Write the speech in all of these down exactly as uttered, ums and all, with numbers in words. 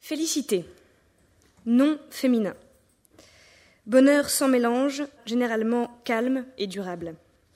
Félicité, nom féminin. Bonheur sans mélange, généralement calme et durable.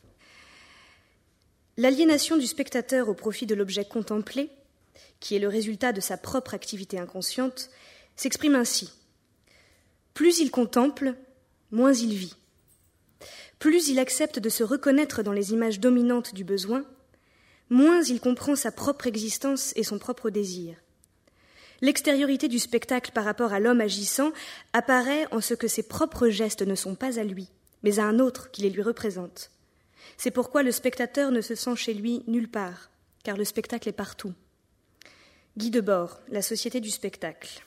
L'aliénation du spectateur au profit de l'objet contemplé, qui est le résultat de sa propre activité inconsciente, s'exprime ainsi. Plus il contemple, moins il vit. Plus il accepte de se reconnaître dans les images dominantes du besoin, moins il comprend sa propre existence et son propre désir. L'extériorité du spectacle par rapport à l'homme agissant apparaît en ce que ses propres gestes ne sont pas à lui, mais à un autre qui les lui représente. C'est pourquoi le spectateur ne se sent chez lui nulle part, car le spectacle est partout. Guy Debord, La société du spectacle.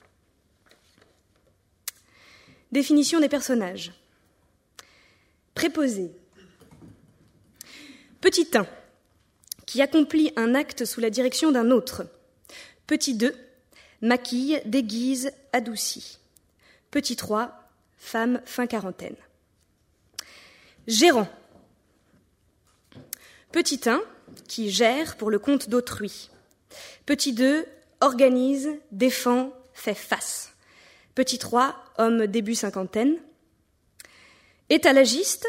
Définition des personnages. Préposé. Petit un, qui accomplit un acte sous la direction d'un autre. Petit deux, maquille, déguise, adoucit. Petit trois, femme fin quarantaine. Gérant. Petit un, qui gère pour le compte d'autrui. Petit deux, organise, défend, fait face. Petit trois, homme début cinquantaine. Étalagiste.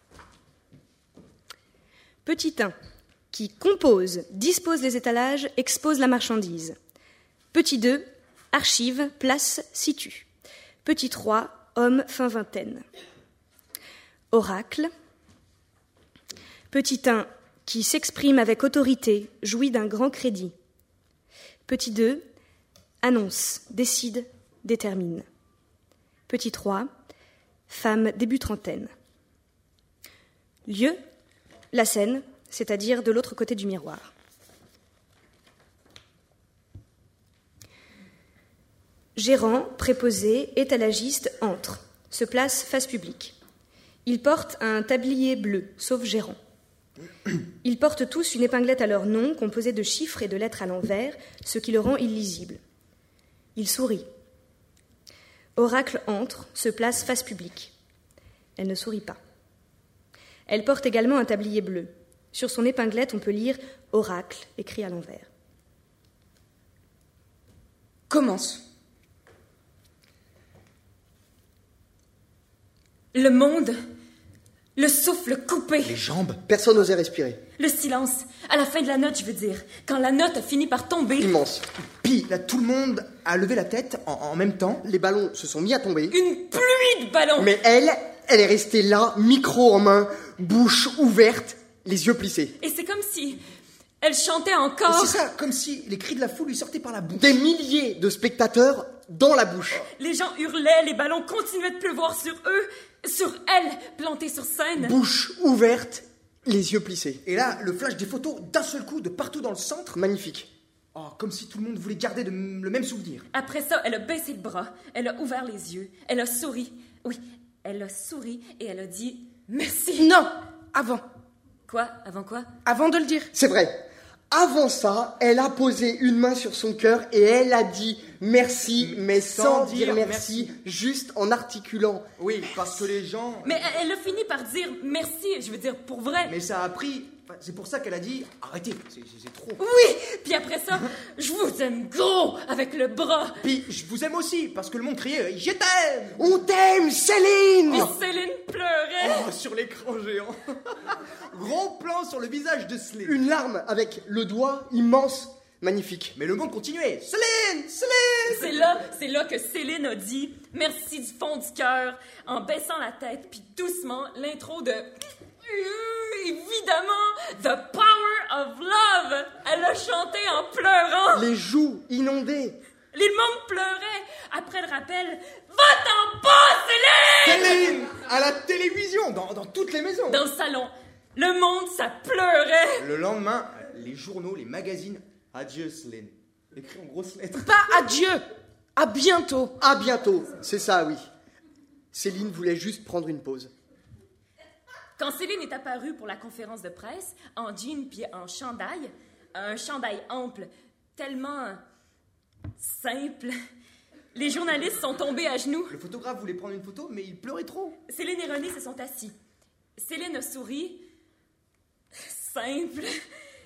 Petit un, qui compose, dispose les étalages, expose la marchandise. Petit deux, archive, place, situe. Petit trois, homme fin vingtaine. Oracle. Petit un, qui s'exprime avec autorité, jouit d'un grand crédit. Petit deux, annonce, décide, détermine. Petit trois, femme début trentaine. Lieu, la scène, c'est-à-dire de l'autre côté du miroir. Gérant, préposé, étalagiste, entre, se place face publique. Ils portent un tablier bleu, sauf gérant. Ils portent tous une épinglette à leur nom, composée de chiffres et de lettres à l'envers, ce qui le rend illisible. Il sourit. Oracle entre, se place face publique. Elle ne sourit pas. Elle porte également un tablier bleu. Sur son épinglette, on peut lire « Oracle » écrit à l'envers. Commence. Le monde, le souffle coupé. Les jambes. Personne n'osait respirer. Le silence, à la fin de la note, je veux dire. Quand la note a fini par tomber. Immense. Puis, là, tout le monde a levé la tête en, en même temps. Les ballons se sont mis à tomber. Une pluie de ballons. Mais elle, elle est restée là, micro en main, bouche ouverte, les yeux plissés. Et c'est comme si elle chantait encore. C'est ça, comme si les cris de la foule lui sortaient par la bouche. Des milliers de spectateurs dans la bouche. Les gens hurlaient, les ballons continuaient de pleuvoir sur eux, sur elle, plantée sur scène. Bouche ouverte, les yeux plissés. Et là, le flash des photos, d'un seul coup, de partout dans le centre. Magnifique. Oh, comme si tout le monde voulait garder de, le même souvenir. Après ça, elle a baissé le bras, elle a ouvert les yeux, elle a souri. Oui, elle a souri et elle a dit « Merci ». Non, avant. Quoi? Avant quoi? Avant de le dire. C'est vrai. Avant ça, elle a posé une main sur son cœur et elle a dit merci, mais sans, sans dire merci, merci, juste en articulant. Oui, parce que les gens... Mais elle a fini par dire merci, je veux dire, pour vrai. Mais ça a pris... C'est pour ça qu'elle a dit arrêtez, c'est, c'est trop. Oui, puis après ça, je vous aime gros avec le bras. Puis je vous aime aussi parce que le monde criait je t'aime. On t'aime, Céline. Et Céline pleurait. Oh, sur l'écran géant. Gros plan sur le visage de Céline. Une larme avec le doigt immense, magnifique. Mais le monde continuait. Céline, Céline. C'est là, c'est là que Céline a dit merci du fond du cœur en baissant la tête puis doucement l'intro de évidemment, The Power of Love. Elle a chanté en pleurant. Les joues inondées. Le monde pleurait. Après le rappel, va-t'en pas, Céline! Céline! À la télévision, dans, dans toutes les maisons. Dans le salon. Le monde, ça pleurait. Le lendemain, les journaux, les magazines, adieu, Céline. Écrit en grosses lettres. Pas adieu, à bientôt. À bientôt, c'est ça, oui. Céline voulait juste prendre une pause. Quand Céline est apparue pour la conférence de presse, en jean puis en chandail, un chandail ample, tellement simple, les journalistes sont tombés à genoux. Le photographe voulait prendre une photo, mais il pleurait trop. Céline et René se sont assis. Céline a souri, simple,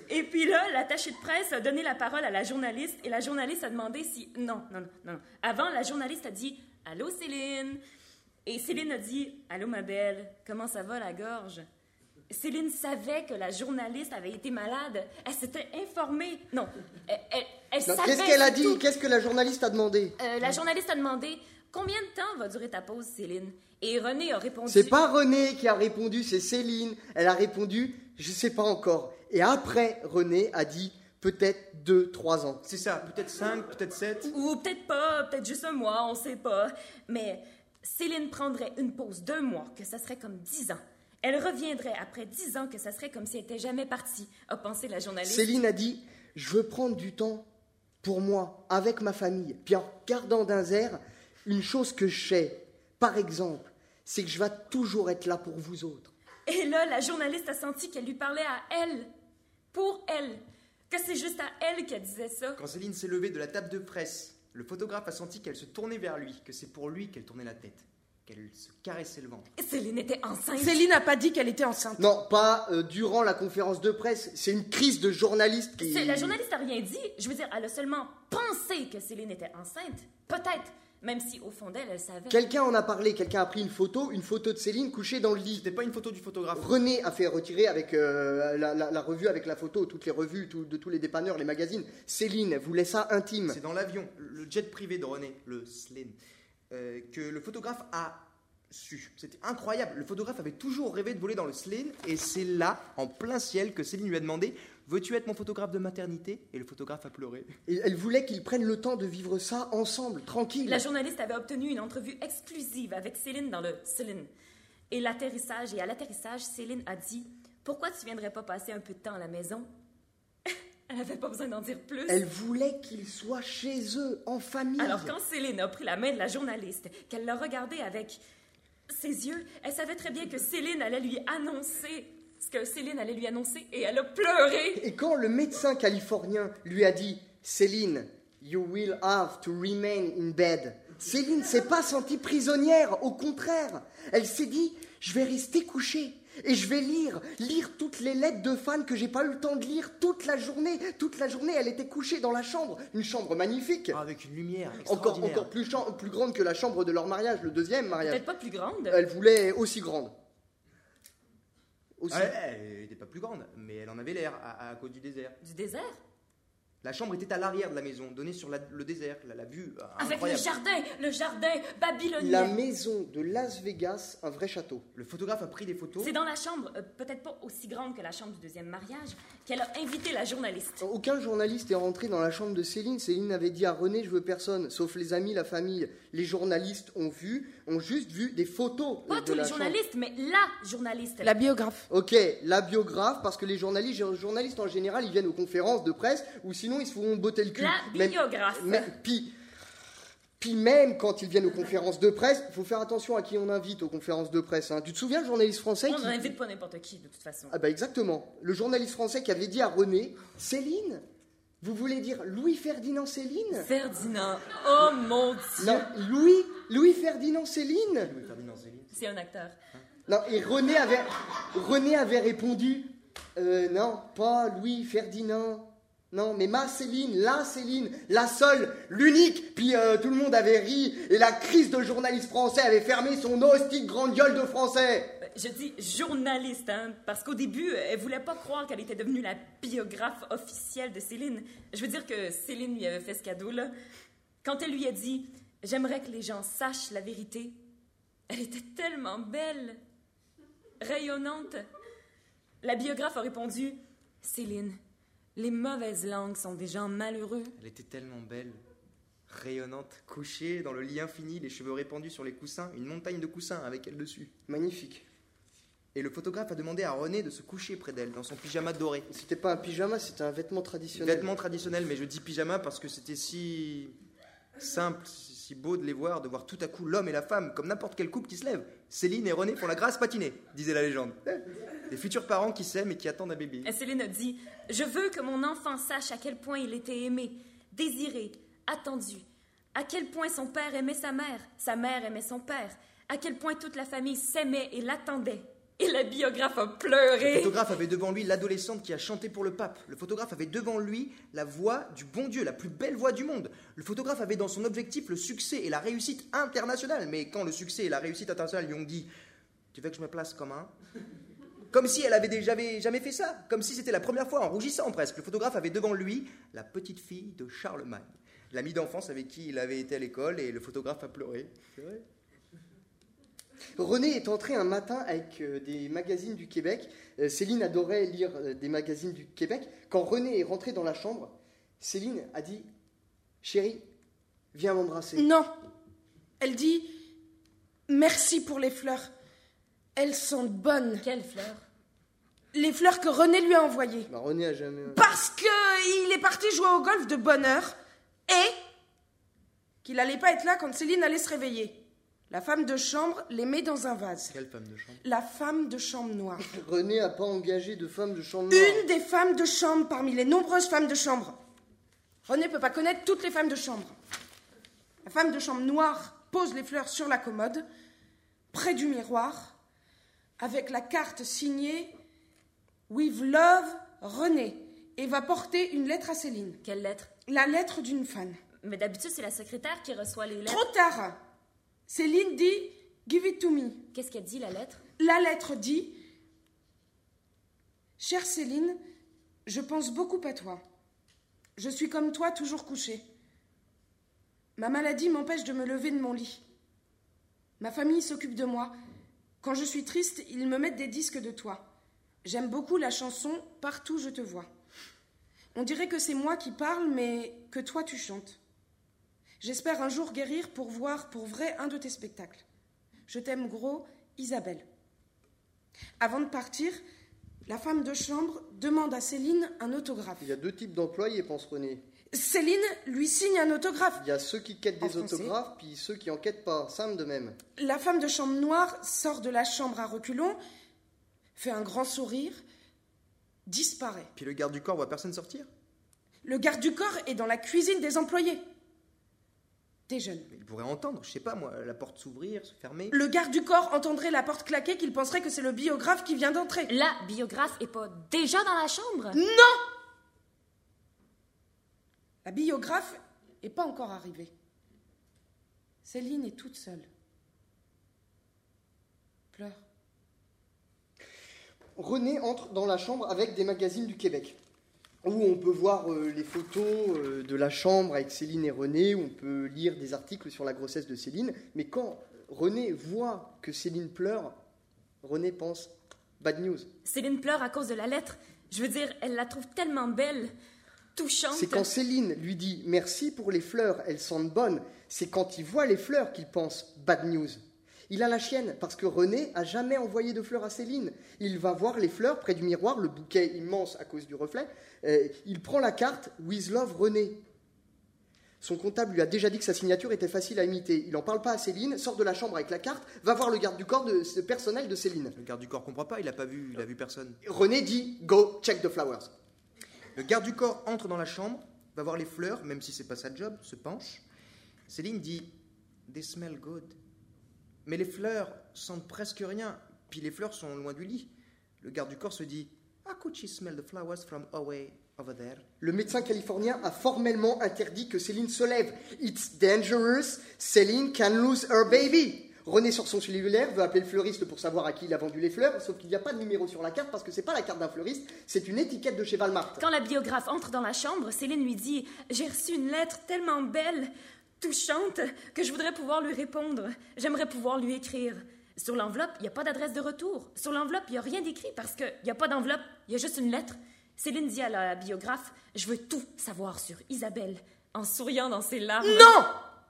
Et puis là, l'attaché de presse a donné la parole à la journaliste et la journaliste a demandé si... Non, non, non, non. Avant, la journaliste a dit « Allô, Céline ?» Et Céline a dit « Allô, ma belle, comment ça va la gorge? » Céline savait que la journaliste avait été malade. Elle s'était informée. Non, elle, elle, elle Non, savait... Qu'est-ce qu'elle a dit? tout. Qu'est-ce que la journaliste a demandé? Euh, la journaliste a demandé « Combien de temps va durer ta pause, Céline? » Et René a répondu... C'est pas René qui a répondu, c'est Céline. Elle a répondu, je sais pas encore. Et après, René a dit peut-être deux, trois ans. C'est ça, peut-être cinq, peut-être sept. Ou peut-être pas, peut-être juste un mois, on sait pas. Mais Céline prendrait une pause d'un mois, que ça serait comme dix ans. Elle reviendrait après dix ans, que ça serait comme si elle n'était jamais partie, a pensé la journaliste. Céline a dit, je veux prendre du temps pour moi, avec ma famille. Puis en regardant d'un air, une chose que je sais, par exemple, c'est que je vais toujours être là pour vous autres. Et là, la journaliste a senti qu'elle lui parlait à elle, pour elle, que c'est juste à elle qu'elle disait ça. Quand Céline s'est levée de la table de presse, le photographe a senti qu'elle se tournait vers lui, que c'est pour lui qu'elle tournait la tête, qu'elle se caressait le ventre. Et Céline était enceinte. Céline n'a pas dit qu'elle était enceinte. Non, pas euh, durant la conférence de presse. C'est une crise de journaliste qui... C'est- La journaliste n'a rien dit. Je veux dire, elle a seulement pensé que Céline était enceinte. Peut-être. Même si, au fond d'elle, elle savait. Quelqu'un en a parlé, quelqu'un a pris une photo, une photo de Céline couchée dans le lit. C'était pas une photo du photographe. René a fait retirer avec euh, la, la- la revue avec la photo, toutes les revues tout- de tous les dépanneurs, les magazines. Céline voulait ça intime. C'est dans l'avion, le jet privé de René, le Slane, euh, que le photographe a su. C'était incroyable. Le photographe avait toujours rêvé de voler dans le Slane, et c'est là, en plein ciel, que Céline lui a demandé « Veux-tu être mon photographe de maternité ?» Et le photographe a pleuré. Et elle voulait qu'ils prennent le temps de vivre ça ensemble, tranquille. La journaliste avait obtenu une entrevue exclusive avec Céline dans le Céline. Et l'atterrissage, et à l'atterrissage, Céline a dit « Pourquoi tu viendrais pas passer un peu de temps à la maison? » Elle n'avait pas besoin d'en dire plus. Elle voulait qu'ils soient chez eux, en famille. Alors quand Céline a pris la main de la journaliste, qu'elle l'a regardée avec ses yeux, elle savait très bien que Céline allait lui annoncer ce que Céline allait lui annoncer, et elle a pleuré. Et quand le médecin californien lui a dit « Céline, you will have to remain in bed », Céline s'est pas sentie prisonnière, au contraire. Elle s'est dit « Je vais rester couchée et je vais lire, lire toutes les lettres de fans que j'ai pas eu le temps de lire toute la journée. Toute la journée, elle était couchée dans la chambre, une chambre magnifique. Ah, avec une lumière Encore, extraordinaire. encore plus, chan- plus grande que la chambre de leur mariage, le deuxième mariage. Peut-être pas plus grande. Elle voulait aussi grande. Aussi. Ouais, elle n'était pas plus grande, mais elle en avait l'air à, à cause du désert. Du désert. La chambre était à l'arrière de la maison, donnée sur la- le désert, la, la vue euh, Avec le incroyable. jardin, le jardin babylonien. La maison de Las Vegas, un vrai château. Le photographe a pris des photos. C'est dans la chambre, euh, peut-être pas aussi grande que la chambre du deuxième mariage, qu'elle a invité la journaliste. Aucun journaliste est rentré dans la chambre de Céline. Céline avait dit à René, je veux personne, sauf les amis, la famille. Les journalistes ont vu, ont juste vu des photos Pas de tous la les chambre. journalistes, mais la journaliste. La biographe. Ok, la biographe, parce que les journalistes, les journalistes en général, ils viennent aux conférences de presse, ou sinon ils se font botter le cul. La Même- biographe. même- puis, puis même quand ils viennent aux conférences de presse, il faut faire attention à qui on invite aux conférences de presse. hein. Tu te souviens, le journaliste français On qui... n'invite pas n'importe qui, de toute façon. Ah bah exactement. Le journaliste français qui avait dit à René, Céline, vous voulez dire Louis-Ferdinand Céline? Ferdinand. Oh mon Dieu. Non, Louis, Louis-Ferdinand Céline? Ferdinand Céline. C'est un acteur. Non, et René avait, René avait répondu, euh, non, pas Louis-Ferdinand. Non, mais ma Céline, la Céline, la seule, l'unique. Puis euh, tout le monde avait ri et la crise de journaliste français avait fermé son hostie de grande gueule de français. Euh, Je dis journaliste, hein, parce qu'au début, elle voulait pas croire qu'elle était devenue la biographe officielle de Céline. Je veux dire que Céline lui avait fait ce cadeau-là. Quand elle lui a dit « J'aimerais que les gens sachent la vérité », elle était tellement belle, rayonnante. La biographe a répondu « Céline, les mauvaises langues sont des gens malheureux. » Elle était tellement belle, rayonnante, couchée dans le lit infini, les cheveux répandus sur les coussins, une montagne de coussins avec elle dessus. Magnifique. Et le photographe a demandé à René de se coucher près d'elle, dans son pyjama doré. C'était pas un pyjama, c'était un vêtement traditionnel. Vêtements traditionnels, mais je dis pyjama parce que c'était si simple, si si beau de les voir, de voir tout à coup l'homme et la femme, comme n'importe quel couple qui se lève. Céline et René font la grâce patinée, disait la légende. Des futurs parents qui s'aiment et qui attendent un bébé. Et Céline a dit « Je veux que mon enfant sache à quel point il était aimé, désiré, attendu, à quel point son père aimait sa mère, sa mère aimait son père, à quel point toute la famille s'aimait et l'attendait. Et la biographe a Le pleuré. photographe avait devant lui l'adolescente qui a chanté pour le pape. Le photographe avait devant lui la voix du bon Dieu, la plus belle voix du monde. Le photographe avait dans son objectif le succès et la réussite internationale. Mais quand le succès et la réussite internationale lui ont dit « Tu veux que je me place comme un ?» Comme si elle avait déjà jamais fait ça. Comme si c'était la première fois, en rougissant presque. Le photographe avait devant lui la petite fille de Charlemagne, l'ami d'enfance avec qui il avait été à l'école, et le photographe a pleuré. C'est vrai. René est entré un matin avec euh, des magazines du Québec. Euh, Céline adorait lire euh, des magazines du Québec. Quand René est rentré dans la chambre, Céline a dit « Chérie, viens m'embrasser. » Non. Elle dit merci pour les fleurs. Elles sentent bonnes. Quelle fleur? Les fleurs que René lui a envoyées. Bah, René a jamais... Parce qu'il est parti jouer au golf de bonne heure et qu'il n'allait pas être là quand Céline allait se réveiller. La femme de chambre les met dans un vase. Quelle femme de chambre? La femme de chambre noire. René n'a pas engagé de femme de chambre noire. Une des femmes de chambre parmi les nombreuses femmes de chambre. René ne peut pas connaître toutes les femmes de chambre. La femme de chambre noire pose les fleurs sur la commode, près du miroir, avec la carte signée « With love, René » et va porter une lettre à Céline. Quelle lettre? La lettre d'une fan. Mais d'habitude, c'est la secrétaire qui reçoit les lettres. Trop tard. Céline dit « Give it to me ». Qu'est-ce qu'elle dit, la lettre? La lettre dit « Chère Céline, je pense beaucoup à toi. Je suis comme toi, toujours couchée. Ma maladie m'empêche de me lever de mon lit. Ma famille s'occupe de moi. Quand je suis triste, ils me mettent des disques de toi. J'aime beaucoup la chanson « Partout je te vois ». On dirait que c'est moi qui parle, mais que toi tu chantes. J'espère un jour guérir pour voir pour vrai un de tes spectacles. Je t'aime gros, Isabelle. » Avant de partir, la femme de chambre demande à Céline un autographe. Il y a deux types d'employés, pense René. Céline lui signe un autographe. Il y a ceux qui quêtent En des français. autographes, puis ceux qui en quêtent pas. Simple de même. La femme de chambre noire sort de la chambre à reculons, fait un grand sourire, disparaît. Puis le garde du corps voit personne sortir? Le garde du corps est dans la cuisine des employés. Déjeune. Mais il pourrait entendre, je sais pas moi, la porte s'ouvrir, se fermer. Le garde du corps entendrait la porte claquer qu'il penserait que c'est le biographe qui vient d'entrer. La biographe est pas déjà dans la chambre? Non! La biographe n'est pas encore arrivée. Céline est toute seule. Pleure. René entre dans la chambre avec des magazines du Québec, où on peut voir euh, les photos euh, de la chambre avec Céline et René, où on peut lire des articles sur la grossesse de Céline. Mais quand René voit que Céline pleure, René pense « bad news ». Céline pleure à cause de la lettre. Je veux dire, elle la trouve tellement belle, touchante. C'est quand Céline lui dit « merci pour les fleurs, elles sentent bonnes », c'est quand il voit les fleurs qu'il pense « bad news ». Il a la chienne, parce que René a jamais envoyé de fleurs à Céline. Il va voir les fleurs près du miroir, le bouquet immense à cause du reflet. Euh, il prend la carte « With love, René ». Son comptable lui a déjà dit que sa signature était facile à imiter. Il n'en parle pas à Céline, sort de la chambre avec la carte, va voir le garde du corps de, de personnel de Céline. Le garde du corps comprend pas, il a pas vu, il a vu personne. René dit « Go, check the flowers ». Le garde du corps entre dans la chambre, va voir les fleurs, même si c'est pas sa job, se penche. Céline dit « They smell good ». Mais les fleurs sentent presque rien, puis les fleurs sont loin du lit. Le garde du corps se dit « How could she smell the flowers from away over there ?» Le médecin californien a formellement interdit que Céline se lève. « It's dangerous, Céline can lose her baby ». René sort son cellulaire, veut appeler le fleuriste pour savoir à qui il a vendu les fleurs, sauf qu'il n'y a pas de numéro sur la carte parce que c'est pas la carte d'un fleuriste, c'est une étiquette de chez Walmart. Quand la biographe entre dans la chambre, Céline lui dit « J'ai reçu une lettre tellement belle, touchante, que je voudrais pouvoir lui répondre. J'aimerais pouvoir lui écrire. Sur l'enveloppe, il n'y a pas d'adresse de retour. Sur l'enveloppe, il n'y a rien d'écrit parce qu'il n'y a pas d'enveloppe, il y a juste une lettre. » Céline dit à la biographe « Je veux tout savoir sur Isabelle. » En souriant dans ses larmes. Non!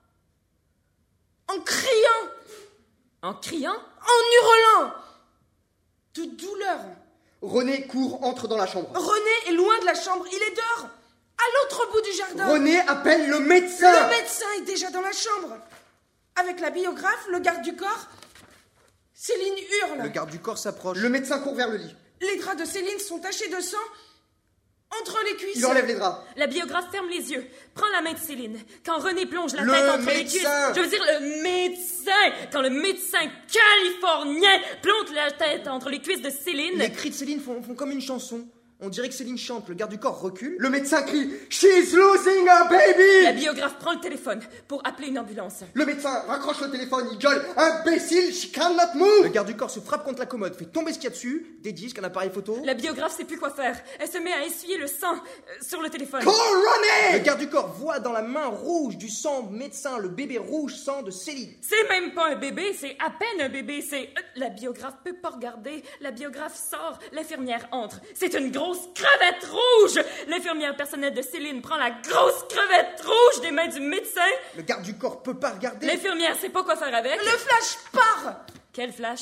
En criant! En criant? En hurlant! De douleur. René court, entre dans la chambre. René est loin de la chambre, il est dehors, à l'autre bout du jardin. René appelle le médecin. Le médecin est déjà dans la chambre. Avec la biographe, le garde du corps, Céline hurle. Le garde du corps s'approche. Le médecin court vers le lit. Les draps de Céline sont tachés de sang Entre les cuisses. Il enlève les draps. La biographe ferme les yeux, prend la main de Céline. Quand René plonge la Le tête entre les médecin. cuisses... Je veux dire le médecin! Quand le médecin californien plonge la tête entre les cuisses de Céline... Les cris de Céline font, font comme une chanson. On dirait que Céline chante, le garde du corps recule. Le médecin crie « She's losing her La baby !» biographe prend le téléphone pour appeler une ambulance. Le médecin raccroche le téléphone, il gueule « Imbécile, she cannot move !» Le garde du corps se frappe contre la commode, fait tomber ce qu'il y a dessus, des disques, un appareil photo. La biographe sait plus quoi faire. Elle se met à essuyer le sang euh, sur le téléphone. Call René! Le garde du corps voit dans la main rouge du sang médecin le bébé rouge sang de Céline. C'est même pas un bébé, c'est à peine un bébé, c'est... euh, La biographe peut pas regarder. La biographe sort, l'infirmière entre. C'est une grosse crevette rouge! L'infirmière personnelle de Céline prend la grosse crevette rouge des mains du médecin. Le garde du corps peut pas regarder. L'infirmière sait pas quoi faire avec. Le flash part. Quel flash?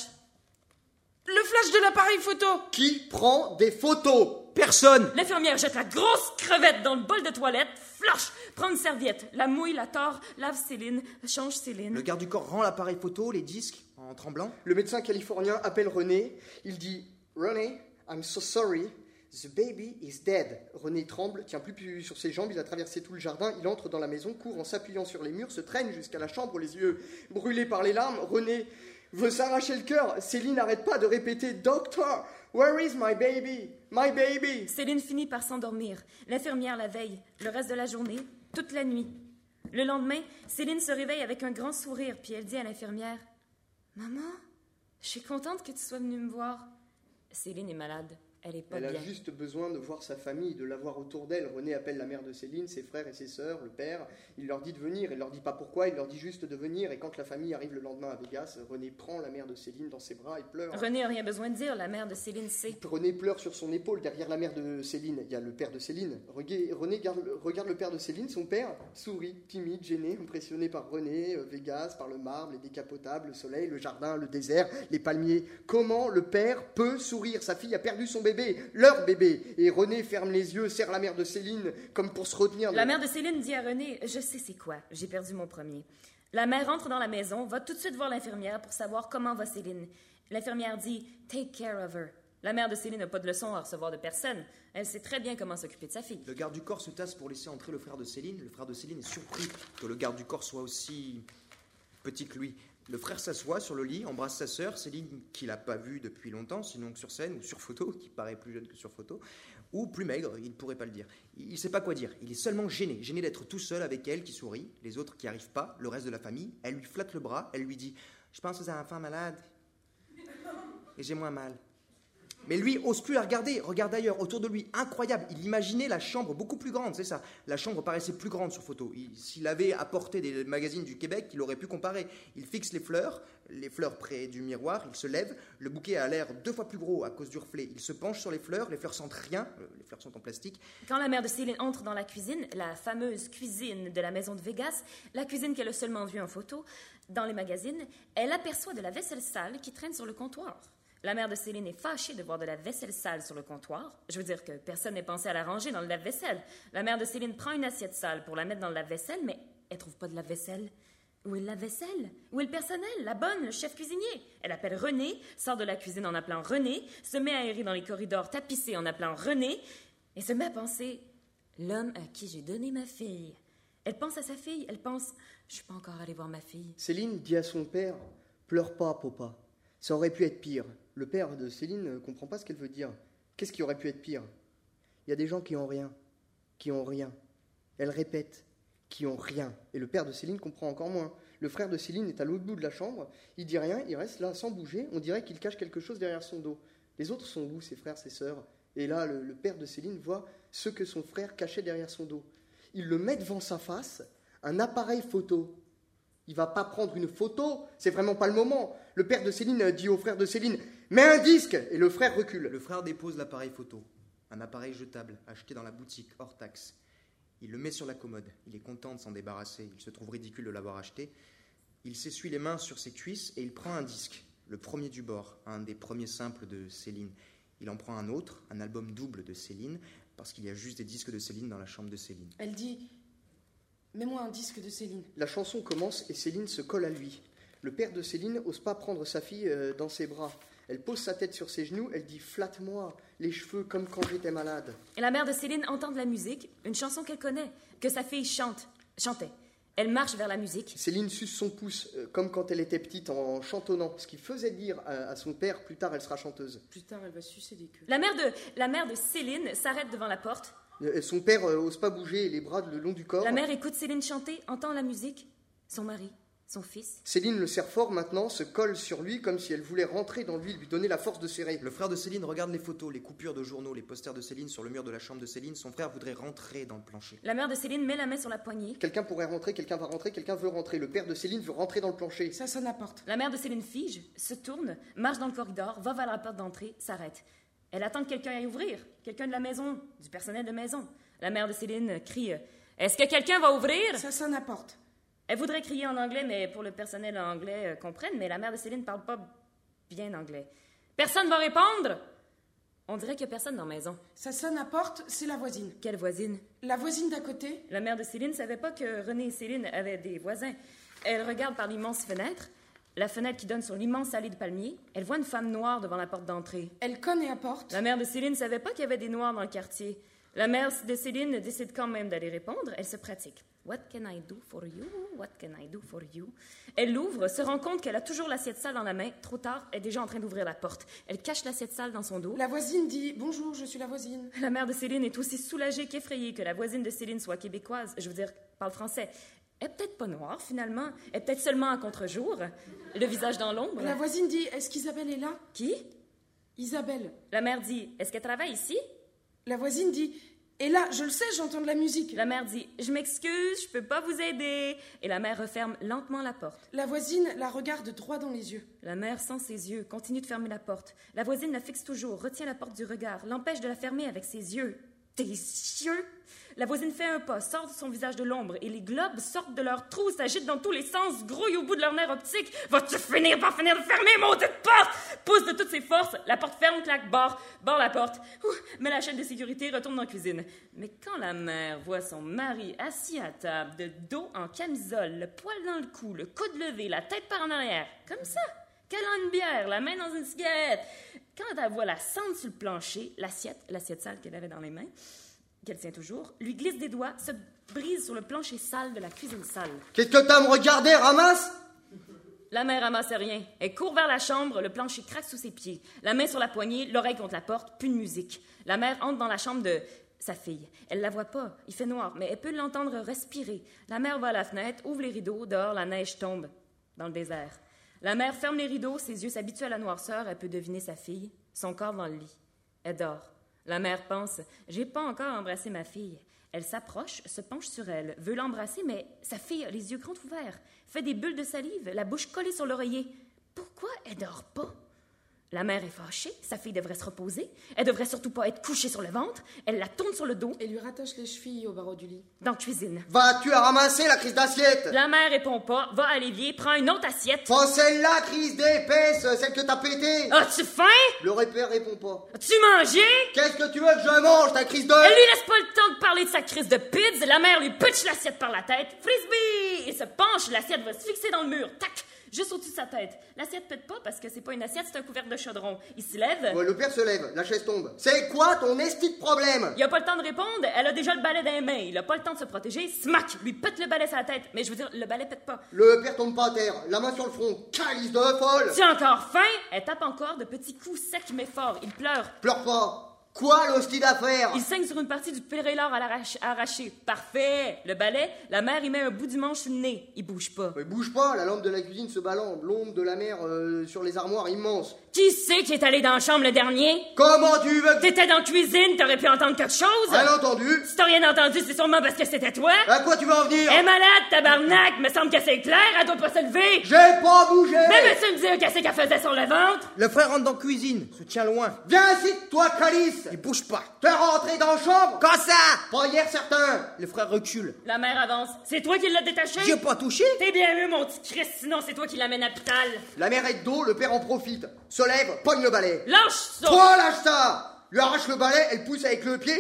Le flash de l'appareil photo. Qui prend des photos? Personne. L'infirmière jette la grosse crevette dans le bol de toilette, flash, prend une serviette, la mouille, la tord, lave Céline, change Céline. Le garde du corps rend l'appareil photo, les disques, en tremblant. Le médecin californien appelle René. Il dit « René, I'm so sorry. The baby is dead. » René tremble, tient plus, plus sur ses jambes. Il a traversé tout le jardin. Il entre dans la maison, court en s'appuyant sur les murs, se traîne jusqu'à la chambre, les yeux brûlés par les larmes. René veut s'arracher le cœur. Céline n'arrête pas de répéter « Doctor, where is my baby? My baby ?» Céline finit par s'endormir. L'infirmière la veille, le reste de la journée, toute la nuit. Le lendemain, Céline se réveille avec un grand sourire, puis elle dit à l'infirmière « Maman, je suis contente que tu sois venue me voir. » Céline est malade. Elle est pas Elle bien. a juste besoin de voir sa famille, de la voir autour d'elle. René appelle la mère de Céline, ses frères et ses sœurs, le père. Il leur dit de venir. Il leur dit pas pourquoi, il leur dit juste de venir. Et quand la famille arrive le lendemain à Vegas, René prend la mère de Céline dans ses bras et pleure. René n'a rien besoin de dire, la mère de Céline sait. René pleure sur son épaule. Derrière la mère de Céline, il y a le père de Céline. René René garde- regarde le père de Céline, son père, sourit, timide, gêné, impressionné par René, euh, Vegas, par le marbre, les décapotables, le soleil, le jardin, le désert, les palmiers. Comment le père peut sourire? Sa fille a perdu son bébé, leur bébé. Et René ferme les yeux, serre la mère de Céline comme pour se retenir. de- La mère de Céline dit à René « Je sais c'est quoi, j'ai perdu mon premier. » La mère entre dans la maison, va tout de suite voir l'infirmière pour savoir comment va Céline. L'infirmière dit « Take care of her. » La mère de Céline n'a pas de leçon à recevoir de personne. Elle sait très bien comment s'occuper de sa fille. Le garde du corps se tasse pour laisser entrer le frère de Céline. Le frère de Céline est surpris que le garde du corps soit aussi petit que lui. Le frère s'assoit sur le lit, embrasse sa sœur, Céline, qu'il n'a pas vue depuis longtemps, sinon que sur scène ou sur photo, qui paraît plus jeune que sur photo, ou plus maigre, il ne pourrait pas le dire. Il ne sait pas quoi dire, il est seulement gêné, gêné d'être tout seul avec elle qui sourit, les autres qui arrivent pas, le reste de la famille. Elle lui flatte le bras, elle lui dit « Je pense aux enfants malades, et j'ai moins mal. » Mais lui ose plus la regarder, regarde ailleurs, autour de lui, incroyable. Il imaginait la chambre beaucoup plus grande, c'est ça. La chambre paraissait plus grande sur photo. Il- S'il avait apporté des magazines du Québec, il aurait pu comparer. Il fixe les fleurs, les fleurs près du miroir, il se lève, le bouquet a l'air deux fois plus gros à cause du reflet. Il se penche sur les fleurs, les fleurs sentent rien, euh, les fleurs sont en plastique. Quand la mère de Céline entre dans la cuisine, la fameuse cuisine de la maison de Vegas, la cuisine qu'elle a seulement vue en photo, dans les magazines, elle aperçoit de la vaisselle sale qui traîne sur le comptoir. La mère de Céline est fâchée de voir de la vaisselle sale sur le comptoir. Je veux dire que personne n'est pensé à la ranger dans le lave-vaisselle. La mère de Céline prend une assiette sale pour la mettre dans le lave-vaisselle, mais elle trouve pas de lave-vaisselle. Où est le lave-vaisselle? Où est le personnel? La bonne, le chef cuisinier? Elle appelle René, sort de la cuisine en appelant René, se met à errer dans les corridors tapissés en appelant René, et se met à penser « L'homme à qui j'ai donné ma fille. » Elle pense à sa fille, elle pense « Je suis pas encore allée voir ma fille. » Céline dit à son père « Pleure pas, papa. Ça aurait pu être pire. » Le père de Céline ne comprend pas ce qu'elle veut dire. Qu'est-ce qui aurait pu être pire? Il y a des gens qui ont rien, qui ont rien. Elle répète, qui ont rien. Et le père de Céline comprend encore moins. Le frère de Céline est à l'autre bout de la chambre. Il dit rien, il reste là sans bouger. On dirait qu'il cache quelque chose derrière son dos. Les autres sont où, ses frères, ses sœurs? Et là, le, le père de Céline voit ce que son frère cachait derrière son dos. Il le met devant sa face, un appareil photo. Il va pas prendre une photo, c'est vraiment pas le moment. Le père de Céline dit au frère de Céline « Mets un disque !» Et le frère recule. Le frère dépose l'appareil photo, un appareil jetable, acheté dans la boutique, hors taxe. Il le met sur la commode. Il est content de s'en débarrasser. Il se trouve ridicule de l'avoir acheté. Il s'essuie les mains sur ses cuisses et il prend un disque, le premier du bord, un des premiers simples de Céline. Il en prend un autre, un album double de Céline, parce qu'il y a juste des disques de Céline dans la chambre de Céline. Elle dit « Mets-moi un disque de Céline. » La chanson commence et Céline se colle à lui. Le père de Céline n'ose pas prendre sa fille euh, dans ses bras. Elle pose sa tête sur ses genoux, elle dit « Flatte-moi, les cheveux comme quand j'étais malade. » Et la mère de Céline entend de la musique, une chanson qu'elle connaît, que sa fille chante, chantait. Elle marche vers la musique. Céline suce son pouce, euh, comme quand elle était petite, en chantonnant, ce qui faisait dire à, à son père, plus tard elle sera chanteuse. Plus tard, elle va sucer des queues. La mère de, la mère de Céline s'arrête devant la porte. Euh, son père euh, ose pas bouger, les bras le long du corps. La mère écoute Céline chanter, entend la musique. Son mari, son fils. Céline le serre fort maintenant, se colle sur lui comme si elle voulait rentrer dans lui, lui donner la force de serrer. Le frère de Céline regarde les photos, les coupures de journaux, les posters de Céline sur le mur de la chambre de Céline. Son frère voudrait rentrer dans le plancher. La mère de Céline met la main sur la poignée. Quelqu'un pourrait rentrer, quelqu'un va rentrer, quelqu'un veut rentrer. Le père de Céline veut rentrer dans le plancher. Ça sonne à la porte. La mère de Céline fige, se tourne, marche dans le corridor, va vers la porte d'entrée, s'arrête. Elle attend que quelqu'un aille ouvrir. Quelqu'un de la maison, du personnel de maison. La mère de Céline crie « Est-ce que quelqu'un va ouvrir ?» Ça sonne à la porte. Elle voudrait crier en anglais, mais pour le personnel anglais euh, comprenne, mais la mère de Céline parle pas bien anglais. Personne va répondre? On dirait qu'il y a personne dans la maison. Ça sonne à la porte, c'est la voisine. Quelle voisine? La voisine d'à côté. La mère de Céline savait pas que René et Céline avaient des voisins. Elle regarde par l'immense fenêtre, la fenêtre qui donne sur l'immense allée de palmiers. Elle voit une femme noire devant la porte d'entrée. Elle connaît la porte. La mère de Céline savait pas qu'il y avait des noirs dans le quartier. La mère de Céline décide quand même d'aller répondre. Elle se pratique. What can I do for you? What can I do for you? Elle l'ouvre, se rend compte qu'elle a toujours l'assiette sale dans la main. Trop tard, elle est déjà en train d'ouvrir la porte. Elle cache l'assiette sale dans son dos. La voisine dit « Bonjour, je suis la voisine ». La mère de Céline est aussi soulagée qu'effrayée que la voisine de Céline soit québécoise. Je veux dire, parle français. Elle est peut-être pas noire, finalement. Elle est peut-être seulement à contre-jour. Le visage dans l'ombre. La voisine dit « Est-ce qu'Isabelle est là ?» Qui? Isabelle. La mère dit « Est-ce qu'elle travaille ici? » La voisine dit « Et là, je le sais, j'entends de la musique. » La mère dit « Je m'excuse, je peux pas vous aider. » Et la mère referme lentement la porte. La voisine la regarde droit dans les yeux. La mère sent ses yeux, continue de fermer la porte. La voisine la fixe toujours, retient la porte du regard, l'empêche de la fermer avec ses yeux. Tes yeux? La voisine fait un pas, sort de son visage de l'ombre, et les globes sortent de leurs trous, s'agitent dans tous les sens, grouillent au bout de leur nerf optique. Vas-tu finir par finir de fermer, maudite porte? Pousse de toutes ses forces, la porte ferme, claque, barre, barre la porte. Ouh, met la chaîne de sécurité, retourne dans la cuisine. Mais quand la mère voit son mari assis à table, de dos en camisole, le poil dans le cou, le coude levé, la tête par en arrière, comme ça, qu'elle a une bière, la main dans une cigarette. Quand elle voit la cendre sur le plancher, l'assiette, l'assiette sale qu'elle avait dans les mains, qu'elle tient toujours, lui glisse des doigts, se brise sur le plancher sale de la cuisine sale. Qu'est-ce que t'as à me regarder, ramasse? La mère ramasse rien. Elle court vers la chambre, le plancher craque sous ses pieds. La main sur la poignée, l'oreille contre la porte, plus de musique. La mère entre dans la chambre de sa fille. Elle la voit pas, il fait noir, mais elle peut l'entendre respirer. La mère va à la fenêtre, ouvre les rideaux, dehors la neige tombe dans le désert. La mère ferme les rideaux, ses yeux s'habituent à la noirceur, elle peut deviner sa fille, son corps dans le lit. Elle dort. La mère pense « J'ai pas encore embrassé ma fille ». Elle s'approche, se penche sur elle, veut l'embrasser, mais sa fille a les yeux grands ouverts, fait des bulles de salive, la bouche collée sur l'oreiller. Pourquoi elle dort pas? La mère est fâchée, sa fille devrait se reposer. Elle devrait surtout pas être couchée sur le ventre. Elle la tourne sur le dos. Et lui rattache les chevilles au barreau du lit. Dans la cuisine. Vas-tu à ramasser la crise d'assiette? La mère répond pas, va à l'évier, prend une autre assiette. Prends celle-là, crise d'épaisse, celle que t'as pétée. As-tu faim? Le repère répond pas. As-tu mangé? Qu'est-ce que tu veux que je mange, ta crise de... Elle lui laisse pas le temps de parler de sa crise de pizza. La mère lui pitch l'assiette par la tête. Frisbee! Il se penche, l'assiette va se fixer dans le mur. Tac! Juste au-dessus de sa tête. L'assiette pète pas parce que c'est pas une assiette, c'est un couvercle de chaudron. Il se lève. Ouais, le père se lève, la chaise tombe. C'est quoi ton esti de problème? Il a pas le temps de répondre, elle a déjà le balai dans les mains. Il a pas le temps de se protéger. Smack! Lui pète le balai sur la tête. Mais je veux dire, le balai pète pas. Le père tombe pas à terre, la main sur le front. Calice de folle! Tu as encore faim? Elle tape encore de petits coups secs mais forts. Il pleure. Pleure pas. Quoi, l'hostie d'affaires? Il saigne sur une partie du pérélard à l'arrache- arraché. Parfait! Le balai, la mère y met un bout du manche sur le nez. Il bouge pas. Il bouge pas, la lampe de la cuisine se balance, l'ombre de la mer euh, sur les armoires immenses. Qui c'est qui est allé dans la chambre le dernier? Comment tu veux que... T'étais dans la cuisine, t'aurais pu entendre quelque chose? Bien entendu. Si t'as rien entendu, c'est sûrement parce que c'était toi. À quoi tu veux en venir? Elle est malade, tabarnak! Me semble que c'est clair, elle doit pas se lever. J'ai pas bougé. Mais veux-tu me dire qu'est-ce qu'elle faisait sur le ventre? Le frère rentre dans la cuisine, se tient loin. Viens ici, toi, Calice. Il bouge pas. T'es rentré dans la chambre? Quand ça? Pas hier, certain. Le frère recule. La mère avance. C'est toi qui l'as détaché? J'ai pas touché. T'es bien mieux, mon petit Christ, sinon c'est toi qui l'amène à l'hôpital. La mère est de dos, le père en profite. Se lève, pogne le balai. Lâche ça! Toi, lâche ça. Lui arrache le balai, elle pousse avec le pied.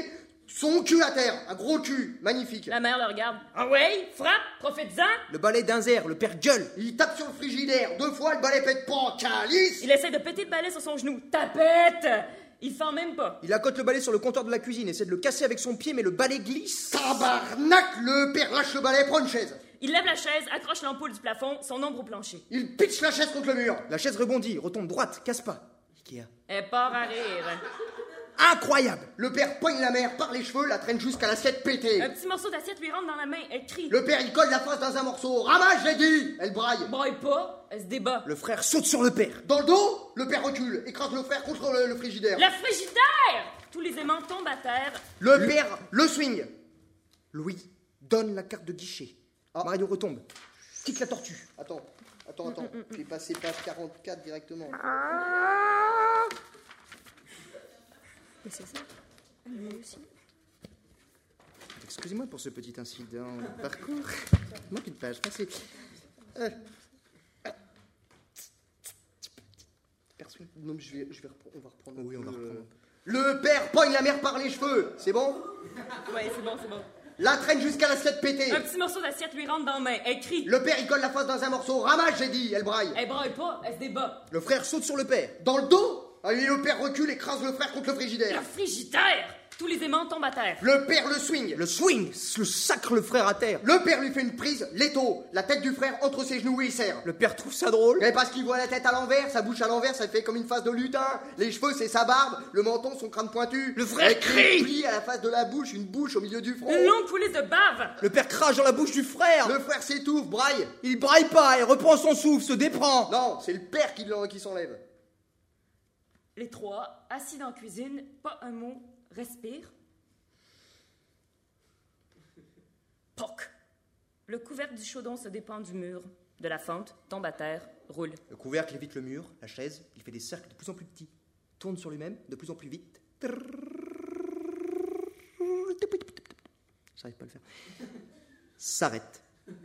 Son cul à terre, un gros cul, magnifique. La mère le regarde. Ah ouais, frappe, profite-en. Le balai d'Inzer, le père gueule. Il tape sur le frigidaire, deux fois le balai pète pas, calice. Il essaie de péter le balai sur son genou. Tapette! Il fend même pas. Il accote le balai sur le comptoir de la cuisine, essaie de le casser avec son pied, mais le balai glisse. Tabarnak, le père lâche le balai, prend une chaise. Il lève la chaise, accroche l'ampoule du plafond, son ombre au plancher. Il pitche la chaise contre le mur. La chaise rebondit, retombe droite, casse pas. Ikea. Elle part à rire. Incroyable! Le père poigne la mère par les cheveux, la traîne jusqu'à l'assiette pétée. Un petit morceau d'assiette lui rentre dans la main. Elle crie. Le père, il colle la face dans un morceau. Ramasse, j'ai dit. Elle braille. Braille pas, elle se débat. Le frère saute sur le père. Dans le dos, le père recule, écrase le frère contre le, le frigidaire. La frigidaire! Tous les aimants tombent à terre. Le père le swing. Louis donne la carte de guichet. Ah. Mario retombe. Kick la tortue. Attends, attends, attends. Je vais passer page quarante-quatre directement. Mais c'est ça. Lui aussi. Excusez-moi pour ce petit incident de parcours. Il manque une page, passez. Euh. Personne. Non, mais je vais, je vais reprendre. On va reprendre. Oui, on va le- reprendre. Le père poigne la mère par les cheveux. C'est bon? Ouais, c'est bon, c'est bon. La traîne jusqu'à l'assiette pétée. Un petit morceau d'assiette lui rentre dans la main. Elle crie. Le père, il colle la face dans un morceau. Ramasse, j'ai dit. Elle braille. Elle braille pas, elle se débat. Le frère saute sur le père. Dans le dos, allez, le père recule, écrase le frère contre le La frigidaire. frigidaire! Tous les aimants tombent à terre. Le père le swing. Le swing, le sacre le frère à terre. Le père lui fait une prise, l'étau. La tête du frère entre ses genoux et il serre. Le père trouve ça drôle. Mais parce qu'il voit la tête à l'envers, sa bouche à l'envers, ça fait comme une face de lutin. Les cheveux, c'est sa barbe. Le menton, son crâne pointu. Le frère Avec crie. une plie à la face de la bouche, une bouche au milieu du front. Une longue coulée de bave. Le père crache dans la bouche du frère. Le frère s'étouffe, braille. Il braille pas et reprend son souffle, se déprend. Non, c'est le père qui, l'en- qui s'enlève. Les trois, assis dans la cuisine, pas un mot, respirent. Poc! Le couvercle du chaudon se dépend du mur, de la fente, tombe à terre, roule. Le couvercle évite le mur, la chaise, il fait des cercles de plus en plus petits. Tourne sur lui-même, de plus en plus vite. J'arrive pas à le faire. S'arrête.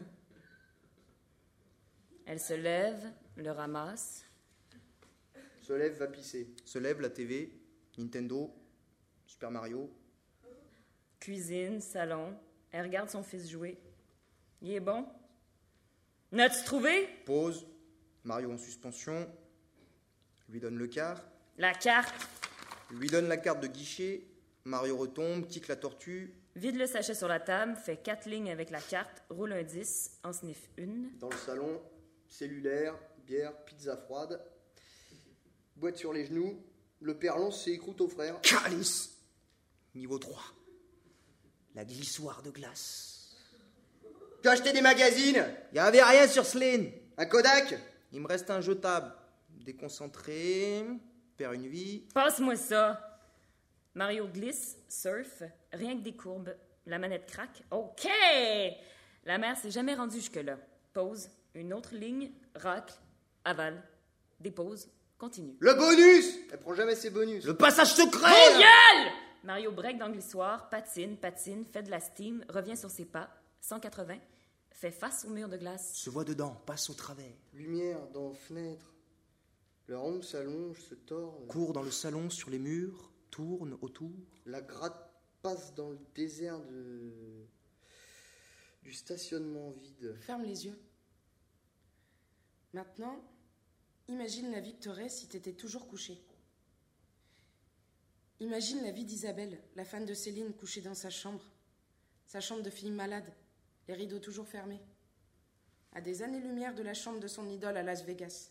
Elle se lève, le ramasse. Se lève, va pisser. Se lève la T V, Nintendo, Super Mario. Cuisine, salon. Elle regarde son fils jouer. Il est bon? N'as-tu trouvé? Pause. Mario en suspension. Lui donne le quart. La carte. Lui donne la carte de guichet. Mario retombe, kick la tortue. Vide le sachet sur la table, fait quatre lignes avec la carte, roule un dix, en sniffe une. Dans le salon, cellulaire, bière, pizza froide. Boîte sur les genoux. Le père lance ses écroutes au frère. Calice. Niveau trois. La glissoire de glace. Tu as acheté des magazines? Y avait rien sur Slane. Un Kodak? Il me reste un jetable. Déconcentré. Perd une vie. Passe-moi ça. Mario glisse, surfe, rien que des courbes. La manette craque. OK! La mère s'est jamais rendue jusque-là. Pause, une autre ligne, racle, avale, dépose, continue. Le bonus! Elle prend jamais ses bonus. Le passage secret. Oh, gueule! Mario break dans le glissoire, patine, patine, fait de la steam, revient sur ses pas, cent quatre-vingts, fait face au mur de glace. Se voit dedans, passe au travers. Lumière dans fenêtre. Le rond s'allonge, se tord. Court dans le salon, sur les murs, tourne autour. La gratte passe dans le désert de... du stationnement vide. Ferme les yeux. Maintenant, imagine la vie que t'aurais si t'étais toujours couché. Imagine la vie d'Isabelle, la fan de Céline, couchée dans sa chambre. Sa chambre de fille malade, les rideaux toujours fermés. À des années-lumière de la chambre de son idole à Las Vegas.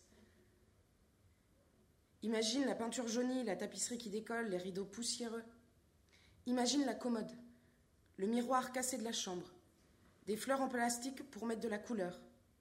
Imagine la peinture jaunie, la tapisserie qui décolle, les rideaux poussiéreux. Imagine la commode, le miroir cassé de la chambre, des fleurs en plastique pour mettre de la couleur.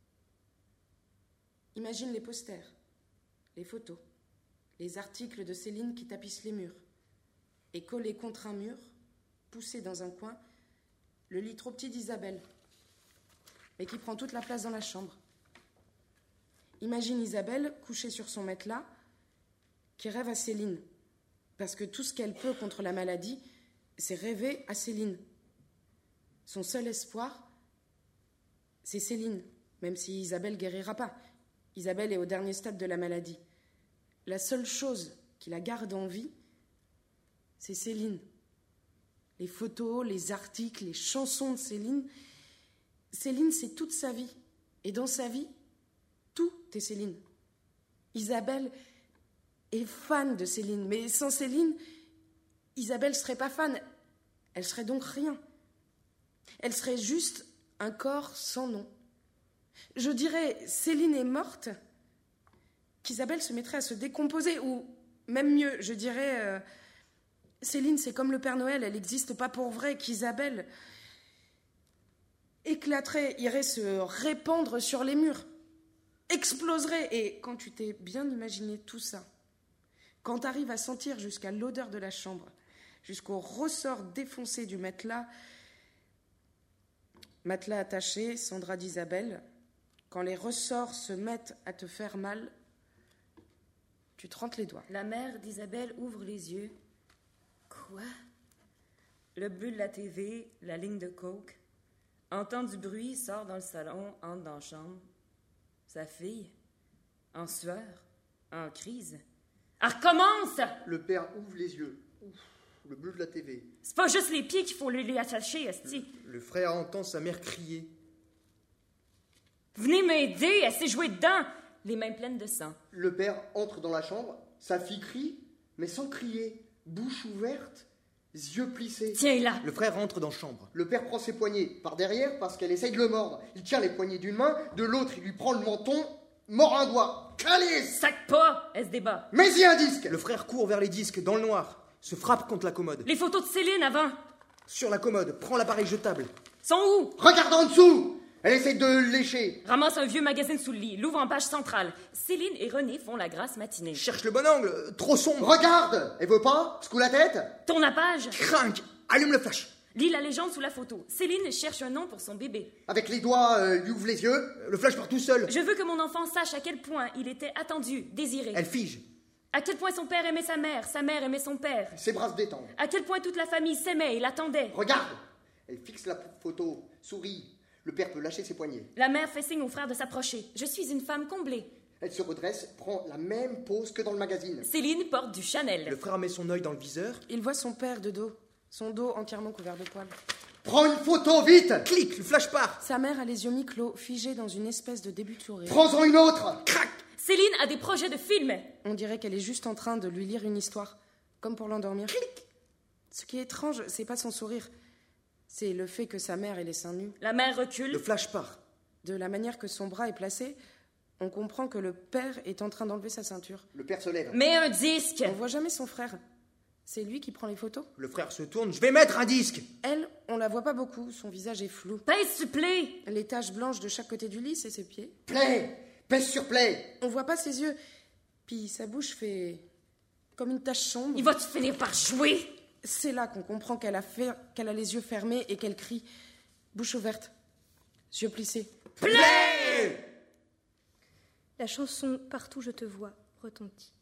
Imagine les posters, les photos, les articles de Céline qui tapissent les murs. Et collé contre un mur, poussé dans un coin, le lit trop petit d'Isabelle, mais qui prend toute la place dans la chambre. Imagine Isabelle couchée sur son matelas, qui rêve à Céline, parce que tout ce qu'elle peut contre la maladie, c'est rêver à Céline. Son seul espoir, c'est Céline, même si Isabelle guérira pas. Isabelle est au dernier stade de la maladie. La seule chose qui la garde en vie, c'est Céline. Les photos, les articles, les chansons de Céline. Céline, c'est toute sa vie. Et dans sa vie, tout est Céline. Isabelle est fan de Céline, mais sans Céline, Isabelle ne serait pas fan. Elle serait donc rien. Elle serait juste un corps sans nom. Je dirais, Céline est morte, qu'Isabelle se mettrait à se décomposer, ou même mieux, je dirais, euh, Céline, c'est comme le Père Noël, elle n'existe pas pour vrai, qu'Isabelle éclaterait, irait se répandre sur les murs, exploserait. Et quand tu t'es bien imaginé tout ça, quand tu arrives à sentir jusqu'à l'odeur de la chambre, jusqu'au ressort défoncé du matelas, matelas attaché, Sandra d'Isabelle, quand les ressorts se mettent à te faire mal, tu te rentes les doigts. La mère d'Isabelle ouvre les yeux. Quoi? Le bleu de la T V, la ligne de coke. Entend du bruit, sort dans le salon, entre dans la chambre. Sa fille, en sueur, en crise. Elle recommence! Le père ouvre les yeux. Ouf, le bleu de la T V. C'est pas juste les pieds qu'il faut lui attacher, esti. Le, le frère entend sa mère crier. Venez m'aider, elle s'est jouée dedans. Les mains pleines de sang. Le père entre dans la chambre, sa fille crie, mais sans crier, bouche ouverte, yeux plissés. Tiens là. Le frère entre dans la chambre. Le père prend ses poignets par derrière parce qu'elle essaye de le mordre. Il tient les poignets d'une main, de l'autre il lui prend le menton, mord un doigt. Calice! Sac pas, elle se débat. Mets-y un disque! Le frère court vers les disques, dans le noir, se frappe contre la commode. Les photos de Céline avant. Sur la commode, prend l'appareil jetable. Sont où? Regarde en dessous! Elle essaye de le lécher. Ramasse un vieux magazine sous le lit, l'ouvre en page centrale. Céline et René font la grasse matinée. Cherche le bon angle, trop sombre. Regarde! Elle veut pas? Secoue la tête? Tourne la page. Crinque, allume le flash. Lis la légende sous la photo. Céline cherche un nom pour son bébé. Avec les doigts, euh, lui ouvre les yeux. Le flash part tout seul. Je veux que mon enfant sache à quel point il était attendu, désiré. Elle fige. À quel point son père aimait sa mère, sa mère aimait son père. Ses bras se détendent. À quel point toute la famille s'aimait et l'attendait. Regarde! Elle fixe la photo, sourit. Le père peut lâcher ses poignets. La mère fait signe au frère de s'approcher. Je suis une femme comblée. Elle se redresse, prend la même pose que dans le magazine. Céline porte du Chanel. Le frère met son œil dans le viseur. Il voit son père de dos, son dos entièrement couvert de poils. Prends une photo, vite! Clic, le flash part. Sa mère a les yeux mi-clos, figée dans une espèce de début de sourire. Prends-en une autre! Crac. Céline a des projets de film. On dirait qu'elle est juste en train de lui lire une histoire, comme pour l'endormir. Clic. Ce qui est étrange, c'est pas son sourire, c'est le fait que sa mère ait les seins nus. La mère recule. Le flash part. De la manière que son bras est placé, on comprend que le père est en train d'enlever sa ceinture. Le père se lève. Mets un disque. On voit jamais son frère. C'est lui qui prend les photos. Le frère se tourne. Je vais mettre un disque. Elle, on la voit pas beaucoup, son visage est flou. Pèse sur play. Les taches blanches de chaque côté du lit, c'est ses pieds. Play! Pèse sur play! On voit pas ses yeux. Puis sa bouche fait comme une tache sombre. Il va-tu finir par jouer? C'est là qu'on comprend qu'elle a, fait, qu'elle a les yeux fermés et qu'elle crie, bouche ouverte, yeux plissés. Play! La chanson Partout je te vois retentit.